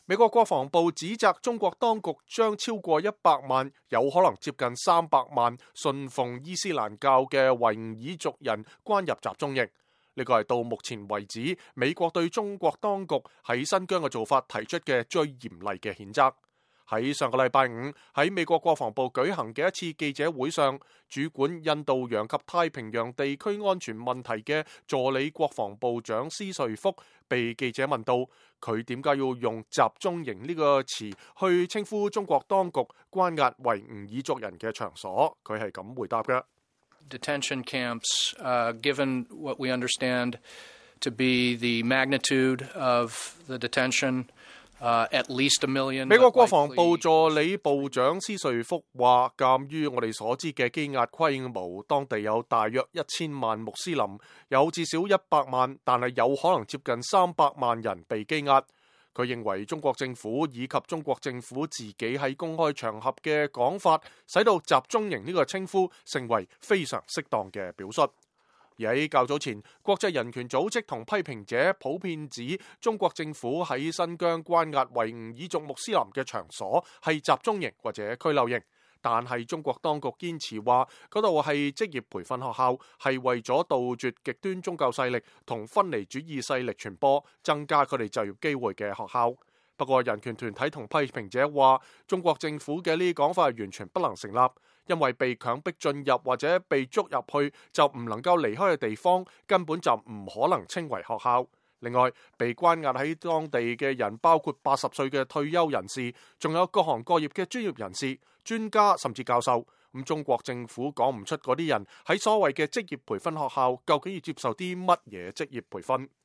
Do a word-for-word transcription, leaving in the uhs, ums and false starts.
美國國防部指責中國當局將超過一百萬，有可能接近三百萬信奉伊斯蘭教嘅維吾爾族人關入集中營。呢個係到目前為止美國對中國當局喺新疆嘅做法提出嘅最嚴厲嘅譴責。喺上個禮拜五喺美國國防部舉行嘅一次記者會上，主管印度洋及太平洋地區安全問題嘅助理國防部長施瑞福被記者問到，佢點解要用集中營呢個詞去稱呼中國當局關押維吾爾族人嘅場所，佢係咁回答嘅。 Detention camps, uh, given what we understand to be the magnitude of the detention, uh, at least a million. 美國國防部助理部長施瑞福話，鑑於我哋所知嘅羈押規模，當地有大約一千萬穆斯林，有至少一百萬，但係有可能接近三百萬人被羈押。佢認為中國政府以及中國政府自己喺公開場合嘅講法，使到集中營呢個稱呼成為非常適當嘅表述。而喺較早前，國際人權組織同批評者普遍指中國政府喺新疆關押維吾爾族穆斯林嘅場所係集中營或者拘留營。但係中國當局堅持話嗰度係職業培訓學校，係為咗杜絕極端宗教勢力同分離主義勢力傳播，增加佢哋就業機會嘅學校。不過人權團體同批評者話，中國政府嘅呢啲講法係完全不能成立，因為被強迫進入或者被捉入去就唔能夠離開嘅地方，根本就唔可能稱為學校。另外，被關押喺當地嘅人包括八十歲嘅退休人士，仲有各行各業嘅專業人士、專家甚至教授。咁中國政府講唔出嗰啲人喺所謂嘅職業培訓學校究竟要接受啲乜嘢職業培訓。